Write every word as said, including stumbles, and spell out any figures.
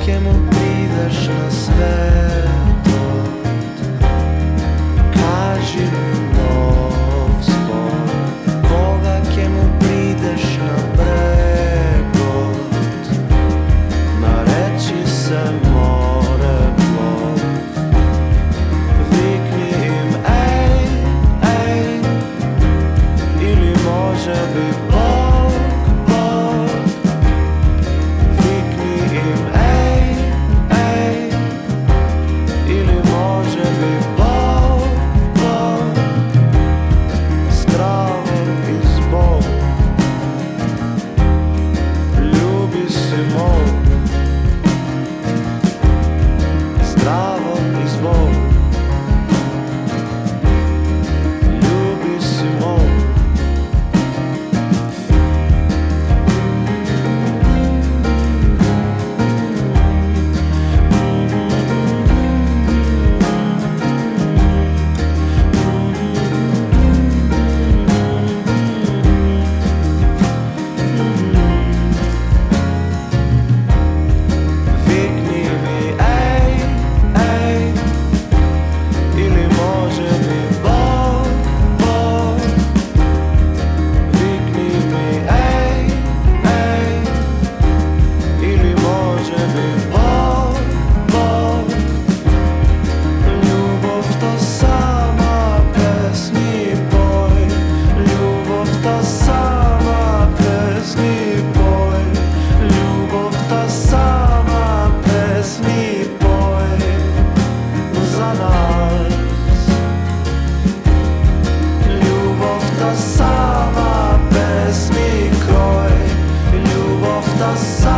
ke mu prideš na sveto, kaži mi nov spod, koga ke mu prideš na bregot, nareči se more plov, vikni im ej, ej, ili može bi Bog, Bog, vikni im ej, ej, ili može bi Bog, Bog, zdravo i zbog, ljubi si mog, zdravo i zbog, ljubi si mog. Vikni mi ej, ej, ili može mi Bog, Bog, vikni mi ej, ej, ili može mi Bog, Bog, ljubov to sama pesmi poj, ljubov to sama pesmi poj, ljubov to sama pesmi poj za nas, ljubov to sama pesmi kroj, ljubov to sama